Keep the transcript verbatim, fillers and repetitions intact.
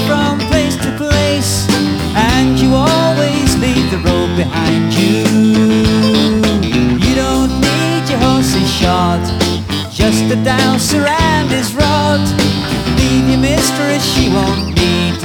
from place to place, and you always leave the road behind you. You don't need your horse's shod, just a dowser and his rod. Leave your mistress, she won't need